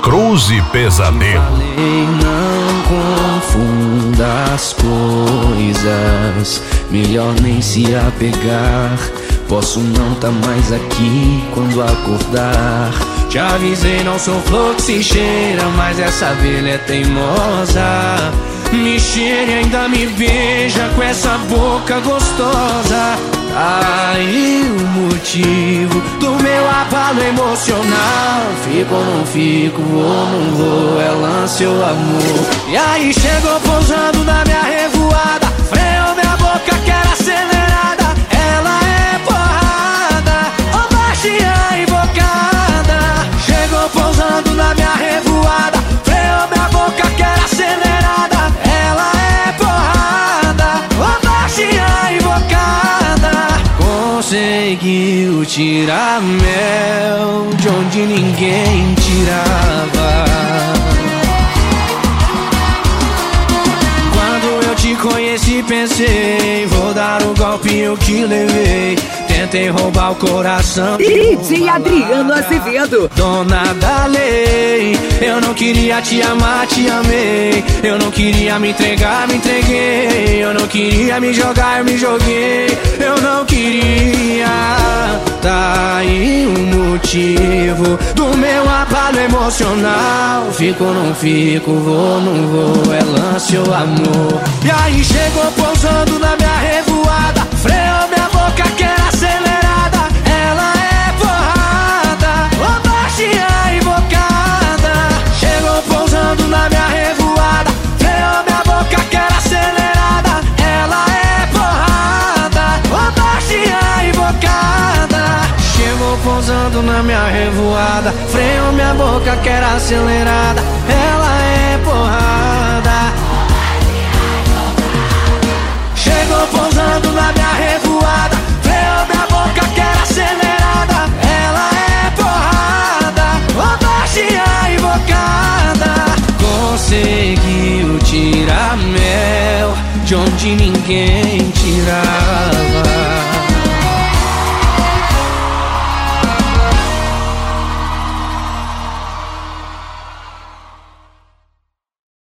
Cruz e Pesadelo. Falei, não confunda as coisas, melhor nem se apegar. Posso não tá mais aqui quando acordar. Te avisei, não sou flor que se cheira, mas essa abelha é teimosa. Me cheira e ainda me beija com essa boca gostosa. Aí o motivo do meu abalo emocional. Fico ou não fico, vou ou não vou, é lance ou amor. E aí chegou pousando na minha revoada, freou minha boca que era acelerada. Ela é porrada, ou baixinha invocada. Chegou pousando na minha revoada, freou minha boca que era acelerada. Ela é porrada, ou baixinha invocada. Conseguiu tirar mel de onde ninguém tirava. Quando eu te conheci pensei, vou dar o golpe o que levei. Tentei roubar o coração DJ Adriano Azevedo, dona da lei. Eu não queria te amar, te amei. Eu não queria me entregar, me entreguei. Eu não queria me jogar, me joguei. Eu não queria. Tá aí o motivo do meu abalo emocional. Fico ou não fico, vou ou não vou, é lance ou amor. E aí chegou pousando na minha revoada, freou minha boca que era acelerada. Ela é porrada, ou baixinha invocada. Chegou pousando na minha revoada, freou minha boca que era acelerada. Ela é porrada, ou baixinha invocada. Chegou pousando na minha revoada, freou minha boca que era acelerada. Ela é porrada. Chegou pousando na minha revoada, freou minha boca que era acelerada. Ela é porrada, ou baixinha invocada. Conseguiu tirar mel de onde ninguém tirava.